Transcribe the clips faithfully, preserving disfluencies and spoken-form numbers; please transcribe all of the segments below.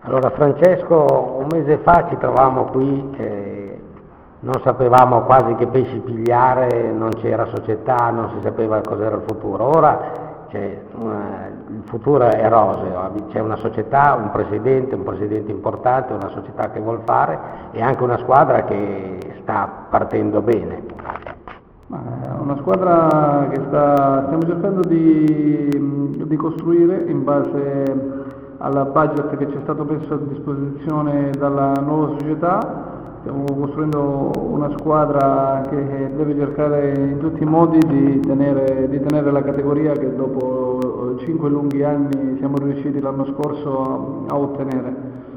Allora Francesco, un mese fa ci trovavamo qui, eh, non sapevamo quasi che pesci pigliare, non c'era società, non si sapeva cos'era il futuro. Ora c'è, uh, il futuro è roseo, c'è una società, un presidente, un presidente importante, una società che vuol fare e anche una squadra che sta partendo bene. Ma è una squadra che sta, stiamo cercando di, di costruire in base alla budget che ci è stato messo a disposizione dalla nuova società. Stiamo costruendo una squadra che deve cercare in tutti i modi di tenere, di tenere la categoria che dopo cinque lunghi anni siamo riusciti l'anno scorso a, a ottenere.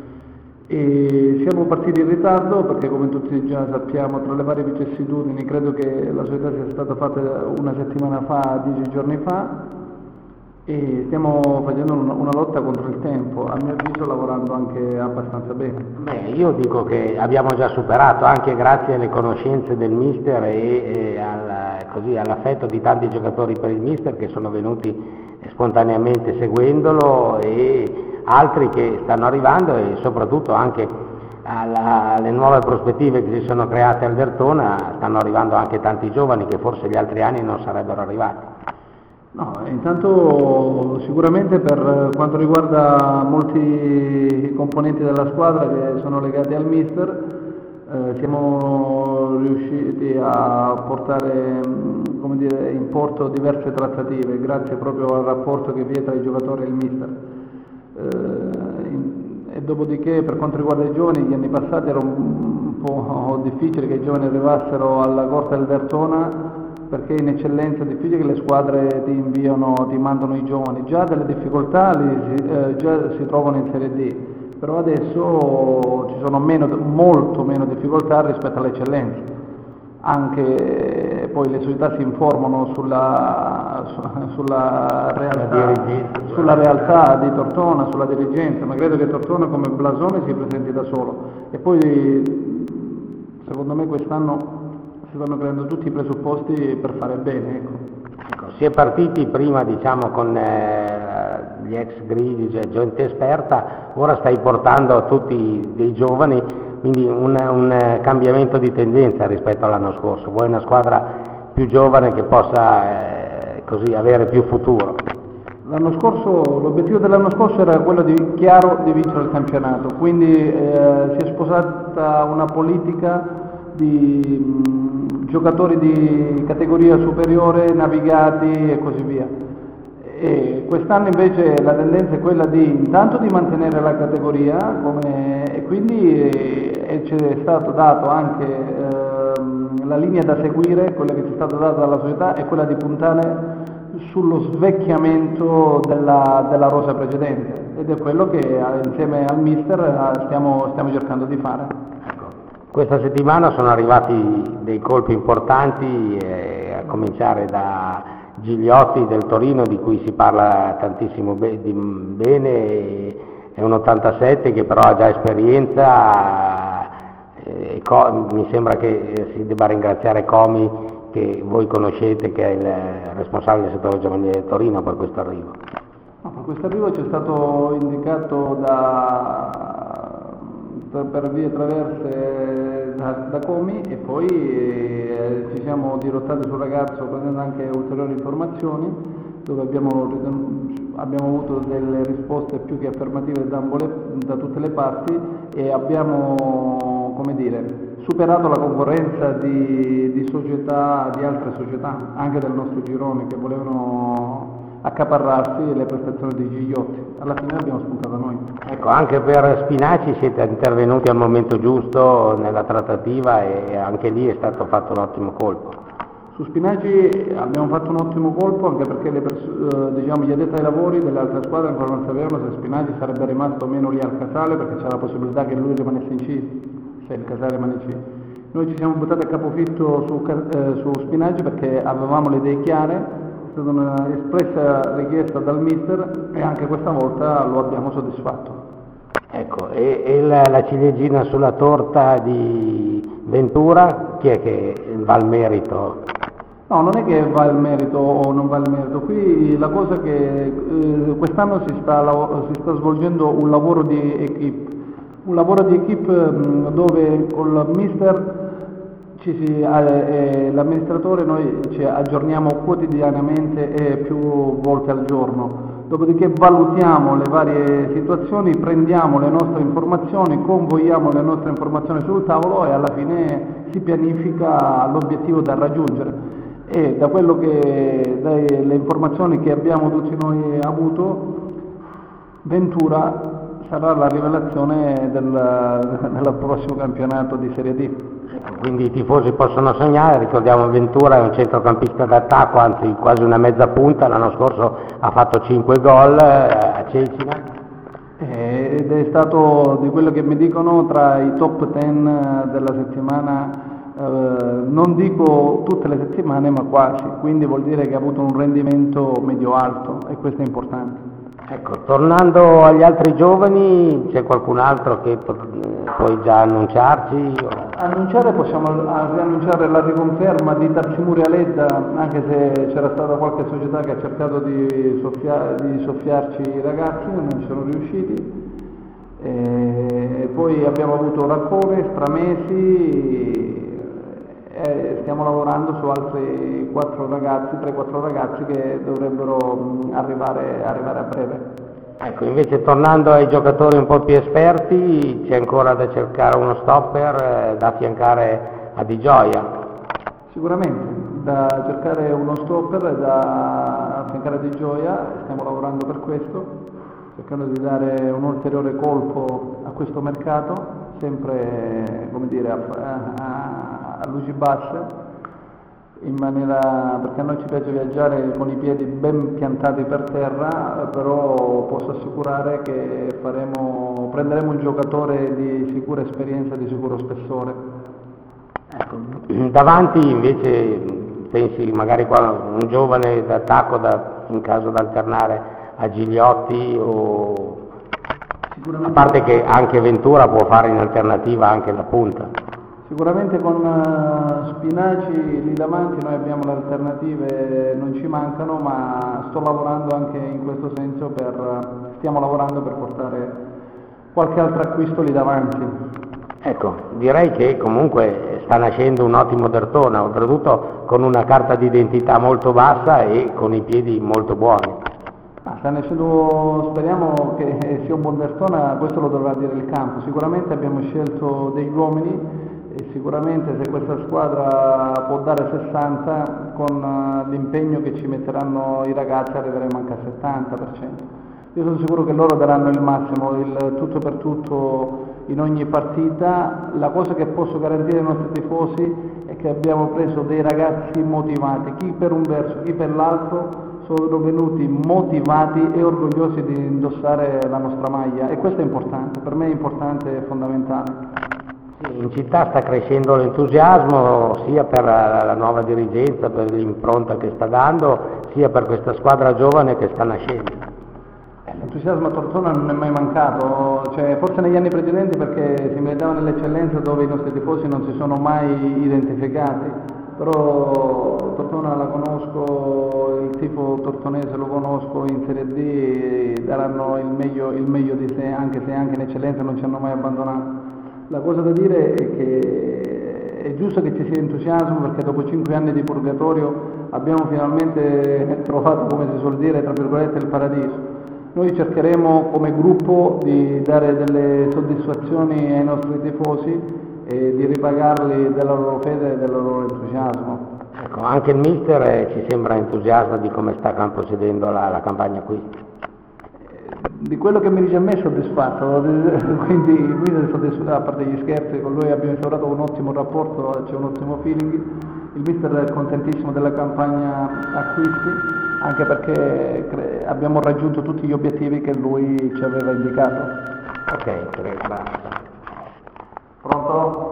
E siamo partiti in ritardo perché, come tutti già sappiamo, tra le varie vicissitudini, credo che la società sia stata fatta una settimana fa, dieci giorni fa, e stiamo facendo una, una lotta contro il tempo, a mio avviso lavorando anche abbastanza bene. Beh, io dico che abbiamo già superato, anche grazie alle conoscenze del mister e, e al, così, all'affetto di tanti giocatori per il mister che sono venuti spontaneamente seguendolo, e altri che stanno arrivando, e soprattutto anche alla, alle nuove prospettive che si sono create al Derthona stanno arrivando anche tanti giovani che forse gli altri anni non sarebbero arrivati. No, intanto sicuramente per quanto riguarda molti componenti della squadra che sono legati al mister, eh, siamo riusciti a portare, come dire, in porto diverse trattative grazie proprio al rapporto che vi è tra i giocatori e il mister. Eh, in, e dopodiché, per quanto riguarda i giovani, gli anni passati era un, un po' difficile che i giovani arrivassero alla corte del Derthona, perché in eccellenza è difficile che le squadre ti inviano, ti mandano i giovani. Già delle difficoltà li, eh, già si trovano in Serie D, però adesso ci sono meno, molto meno difficoltà rispetto all'eccellenza. Anche poi le società si informano sulla, sulla, realtà, sulla realtà di Tortona, sulla dirigenza, ma credo che Tortona come blasone si presenti da solo. E poi secondo me quest'anno si stanno creando tutti i presupposti per fare bene. Ecco. Ecco, si è partiti prima, diciamo, con eh, gli ex grigi, cioè gente esperta, ora stai portando tutti dei giovani, quindi un, un cambiamento di tendenza rispetto all'anno scorso. Vuoi una squadra più giovane che possa eh, così avere più futuro? L'anno scorso, l'obiettivo dell'anno scorso era quello di, chiaro di vincere il campionato, quindi eh, si è sposata una politica di mh, giocatori di categoria superiore, navigati e così via. E quest'anno invece la tendenza è quella di intanto di mantenere la categoria come, e quindi eh, ci è stato dato anche eh, la linea da seguire, quella che ci è stata data dalla società è quella di puntare sullo svecchiamento della, della rosa precedente, ed è quello che insieme al mister stiamo, stiamo cercando di fare. Questa settimana sono arrivati dei colpi importanti, eh, a cominciare da Gigliotti del Torino, di cui si parla tantissimo be- di bene, è un ottantasette che però ha già esperienza, eh, co- mi sembra che si debba ringraziare Comi, che voi conoscete, che è il responsabile del settore giovanile del Torino, per questo arrivo. No, per questo arrivo ci è stato indicato da per vie traverse da, da Comi, e poi eh, ci siamo dirottati sul ragazzo prendendo anche ulteriori informazioni, dove abbiamo, abbiamo avuto delle risposte più che affermative da, da tutte le parti, e abbiamo, come dire, superato la concorrenza di, di società, di altre società, anche del nostro girone, che volevano accaparrarsi le prestazioni di Gigliotti. Alla fine abbiamo spuntato noi. Ecco, anche per Spinaci siete intervenuti al momento giusto nella trattativa, e anche lì è stato fatto un ottimo colpo. Su Spinaci abbiamo fatto un ottimo colpo, anche perché le pers- eh, diciamo, gli addetti ai lavori delle altre squadre ancora non sapevano se Spinaci sarebbe rimasto o meno lì al Casale, perché c'era la possibilità che lui rimanesse in C, se il Casale rimane in C. Noi ci siamo buttati a capofitto su, eh, su Spinaci perché avevamo le idee chiare, è stata una espressa richiesta dal mister, e anche questa volta lo abbiamo soddisfatto. Ecco, e, e la, la ciliegina sulla torta di Ventura, chi è che va al merito? No, non è che va il merito o non va il merito, qui la cosa che eh, quest'anno si sta, si sta svolgendo un lavoro di equipe, un lavoro di equipe mh, dove con il mister ci si, eh, l'amministratore noi ci aggiorniamo quotidianamente e più volte al giorno. Dopodiché valutiamo le varie situazioni, prendiamo le nostre informazioni, convogliamo le nostre informazioni sul tavolo e alla fine si pianifica l'obiettivo da raggiungere. E da quello che, dalle informazioni che abbiamo tutti noi avuto, Ventura sarà la rivelazione del, del prossimo campionato di Serie D. Quindi i tifosi possono sognare, ricordiamo Ventura è un centrocampista d'attacco, anzi quasi una mezza punta, l'anno scorso ha fatto cinque gol a Cecina. Ed è stato, di quello che mi dicono, tra i top dieci della settimana, eh, non dico tutte le settimane ma quasi, quindi vuol dire che ha avuto un rendimento medio-alto e questo è importante. Ecco, tornando agli altri giovani, c'è qualcun altro che puoi già annunciarci? O... Annunciare possiamo annunciare la riconferma di Tarsimuri Aledda, anche se c'era stata qualche società che ha cercato di, soffia, di soffiarci i ragazzi, non ci sono riusciti. E poi abbiamo avuto Raccone, Stramesi, e stiamo lavorando su altri quattro ragazzi, tre quattro ragazzi che dovrebbero arrivare, arrivare a breve. Ecco, invece tornando ai giocatori un po' più esperti, c'è ancora da cercare uno stopper eh, da affiancare a Di Gioia. Sicuramente, da cercare uno stopper da affiancare a Di Gioia, stiamo lavorando per questo, cercando di dare un ulteriore colpo a questo mercato, sempre come dire, a, a, a luci basse, in maniera, perché a noi ci piace viaggiare con i piedi ben piantati per terra, però posso assicurare che faremo, prenderemo un giocatore di sicura esperienza, di sicuro spessore. Ecco, davanti invece pensi magari qua un giovane d'attacco da, in caso da alternare a Gigliotti o... A parte che anche Ventura può fare in alternativa anche la punta. Sicuramente con uh, Spinaci lì davanti noi abbiamo le alternative, non ci mancano, ma sto lavorando anche in questo senso, per, uh, stiamo lavorando per portare qualche altro acquisto lì davanti. Ecco, direi che comunque sta nascendo un ottimo Dertona, oltretutto con una carta d'identità molto bassa e con i piedi molto buoni. Ah, sta nascendo, speriamo che sia un buon Dertona, questo lo dovrà dire il campo. Sicuramente abbiamo scelto degli uomini e sicuramente se questa squadra può dare sessanta, con l'impegno che ci metteranno i ragazzi arriveremo anche al settanta per cento. Io sono sicuro che loro daranno il massimo, il tutto per tutto in ogni partita. La cosa che posso garantire ai nostri tifosi è che abbiamo preso dei ragazzi motivati, chi per un verso, chi per l'altro, sono venuti motivati e orgogliosi di indossare la nostra maglia e questo è importante, per me è importante e fondamentale. In città sta crescendo l'entusiasmo sia per la, la nuova dirigenza, per l'impronta che sta dando, sia per questa squadra giovane che sta nascendo. L'entusiasmo a Tortona non è mai mancato, cioè, forse negli anni precedenti perché si metteva nell'eccellenza dove i nostri tifosi non si sono mai identificati, però Tortona la conosco, il tifo tortonese lo conosco, in Serie D daranno il meglio, il meglio di sé, anche se anche in eccellenza non ci hanno mai abbandonato. La cosa da dire è che è giusto che ci sia entusiasmo perché dopo cinque anni di purgatorio abbiamo finalmente trovato, come si suol dire, tra virgolette, il paradiso. Noi cercheremo come gruppo di dare delle soddisfazioni ai nostri tifosi e di ripagarli della loro fede e del loro entusiasmo. Ecco, anche il mister eh, ci sembra entusiasta di come sta procedendo la, la campagna qui. Di quello che mi dice a me è soddisfatto, quindi, quindi soddisfatto, a parte gli scherzi, con lui abbiamo instaurato un ottimo rapporto, c'è un ottimo feeling, il mister è contentissimo della campagna acquisti, anche perché cre- abbiamo raggiunto tutti gli obiettivi che lui ci aveva indicato. Ok, basta. Pronto?